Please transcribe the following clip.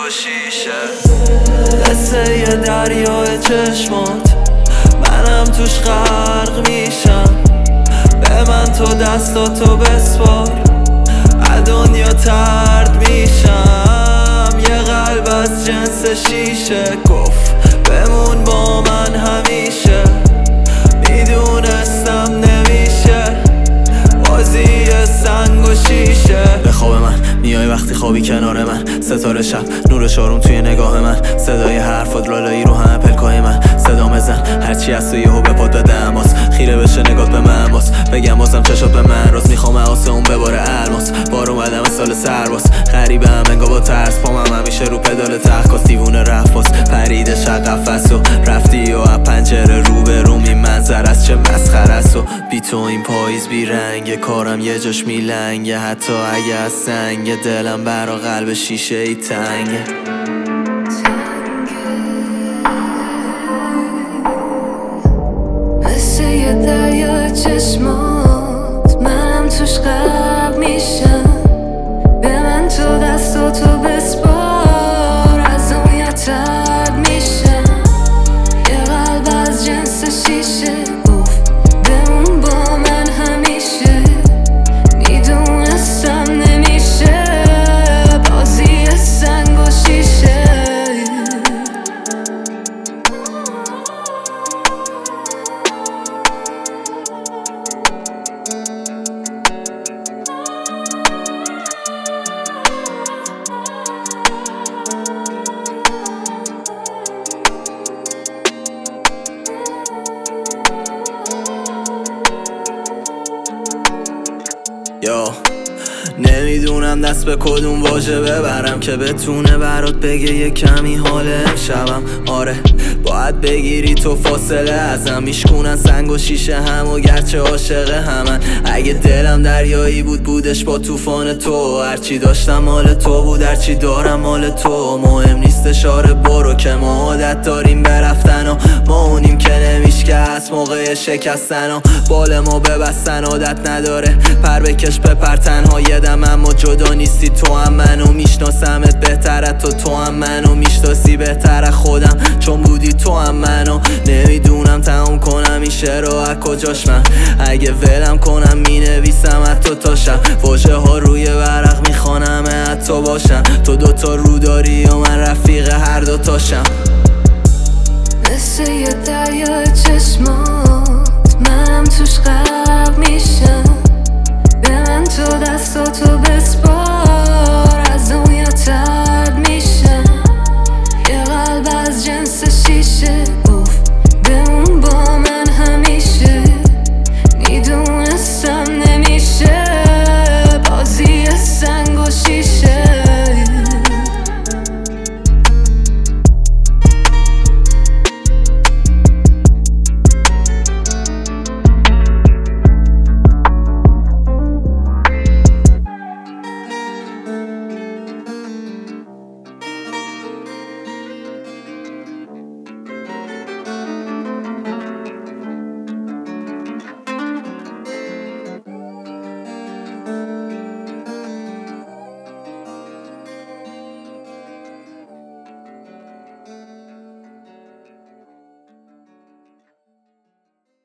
و شیشه، مثل یه دریای چشمات منم توش غرق میشم. به من تو دستاتو بسپار، از دنیا ترد میشم. یه قلب از جنس شیشه گفت بمون با من همیشه. میدونستم نمیشه بازی سنگ و شیشه. به خواب من میای وقتی خوابی کنار من، ستاره شب نور شارون توی نگاه من، صدای حرفات لالایی رو همه پلکای من. صدا مزن هرچی از تو یهو به پاد بده اماس، خیره بشه نگات به من باز، بگم بازم چشات به من راست. میخوام آسمون بباره الماس، بار اومدم سال سرباز. غریبه هم انگار با ترس، پامم همیشه رو پدال تخت. دیوونه رفت باز پرید قفس و رفتی و از پنجره رو به روم. این منظر از چه مسخره است و بی تو این پاییز بی رنگه. کارم یه جاش میلنگه حتی اگه از سنگ. دلم برا قلب شیشه ای تنگه. مثل یه دریا چشمات منم توش غرق میشم. به من تو دستاتو بسپار، از دنیا ترد میشم. یه قلب از جنس شیشه گفت بمون با من همیشه. میدونستم نمیشه بازی سنگ و شیشه. نمیدونم دست به کدوم واژه ببرم که بتونه برات بگه یه کمی حال امشبم. آره باید بگیری تو فاصله ازم، میشکونن سنگ و شیشه هم و گرچه عاشق همن. اگه دلم دریایی بود بودش با طوفان تو، هرچی داشتم مال تو بود هرچی دارم مال تو. مهم نیستش آره برو که ما عادت داریم برفتن و ما اونیم که نمیشکست موقع شکستن و بال ما ببستن. عادت نداره پر بکش بپر تنها یه دم، اما جدا نیستی تو هم منو میشناسمت بهتر از تو هم منو میشناسی بهتر از خودم چون بودی تو هم منو. نمیدونم تموم کنم این شعر رو از کجاش من، اگه ولم کنم مینویسم از تو تاشم. واژه ها روی ورق میخوانم از تو باشم، تو دوتا رو داری و من رفیق هر دوتاشم. مثل یه دریا چشمات منم توش غرق میشم. به من تو دستاتو